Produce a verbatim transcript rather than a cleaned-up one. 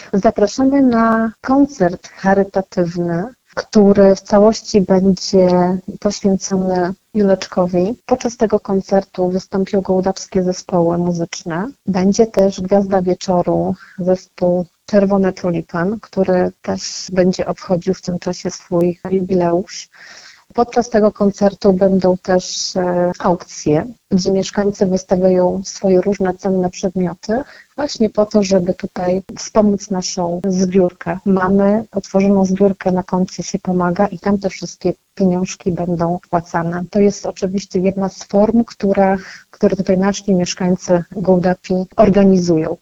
Zapraszamy na koncert charytatywny, który w całości będzie poświęcony Juleczkowi. Podczas tego koncertu wystąpią gołdapskie zespoły muzyczne. Będzie też gwiazda wieczoru, zespół Czerwony Tulipan, który też będzie obchodził w tym czasie swój jubileusz. Podczas tego koncertu będą też e, aukcje, gdzie mieszkańcy wystawiają swoje różne cenne przedmioty, właśnie po to, żeby tutaj wspomóc naszą zbiórkę. Mamy otworzoną zbiórkę na koncie Się Pomaga i tam te wszystkie pieniążki będą wpłacane. To jest oczywiście jedna z form, która, które tutaj nasi mieszkańcy Gołdapi organizują.